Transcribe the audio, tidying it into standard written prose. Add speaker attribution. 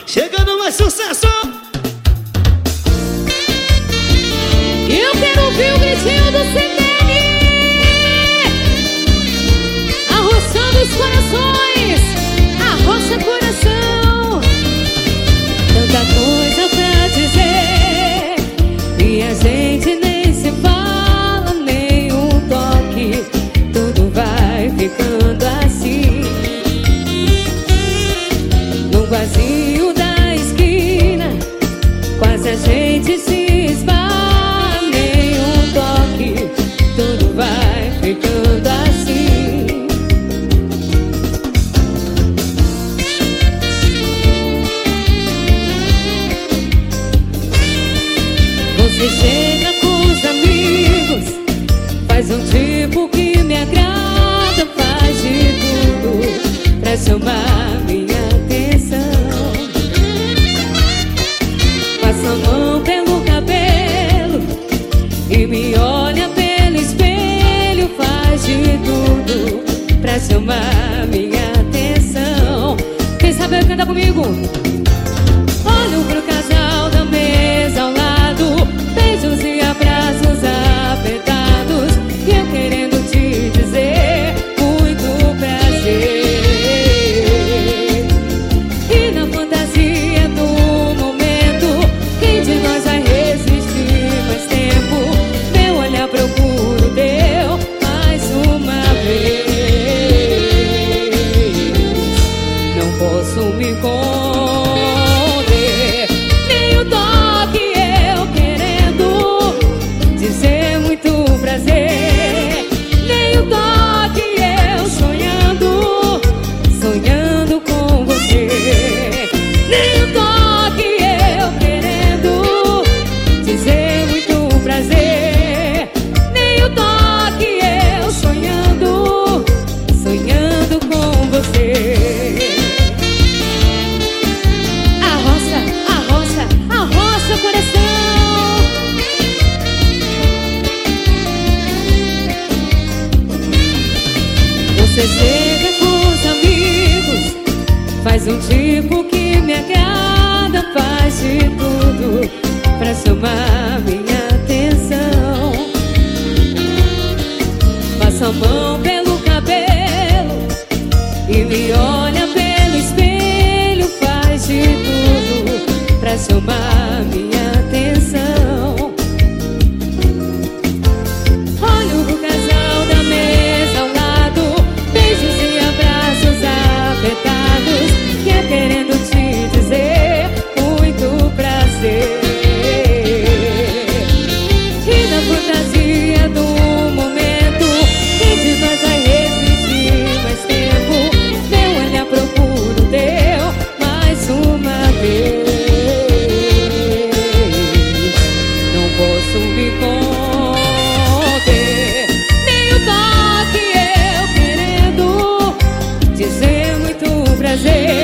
Speaker 1: Chegando mais sucesso.
Speaker 2: Eu quero ouvir o gritinho do CTN, arroçando os corações, arroça coração. Tanta coisa pra dizer e a gente nem se fala, nem um toque. Tudo vai ficando assim, no vazio da esquina, quase a gente se esbarra, nem um toque. Tudo vai ficando assim. Você chega com os amigos, faz um tipo que me agrada, faz de tudo pra chamar minha atenção. Passa a mão pelo cabelo e me olha pelo espelho, faz de tudo pra chamar minha atenção. Quem sabe canta comigo? Olho pro casal da mesa ao lado, beijos e abraços apertados, e eu querendo te dizer muito prazer. E na fantasia do momento, quem de nós vai resistir mais tempo? Meu olhar procura o teu mais uma vez. Não posso me conter, nem o toque eu querendo dizer muito prazer, nem o toque eu sonhando, sonhando com você, nem o toque eu querendo dizer muito prazer, nem o toque eu sonhando, sonhando com você. Arroça coração. Você chega com os amigos, faz um tipo que me agrada, faz de tudo pra chamar minha atenção. Passa a mão pelo cabelo e me olha pelo espelho, faz de tudo pra chamar minha atenção. Olho pro casal da mesa ao lado, beijos e abraços apertados, que é querendo te dizer muito prazer. E na fantasia do momento, quem de nós vai resistir mais tempo? Meu olhar procura o teu mais uma vez. Não posso me conter, nem o toque eu querendo dizer muito prazer,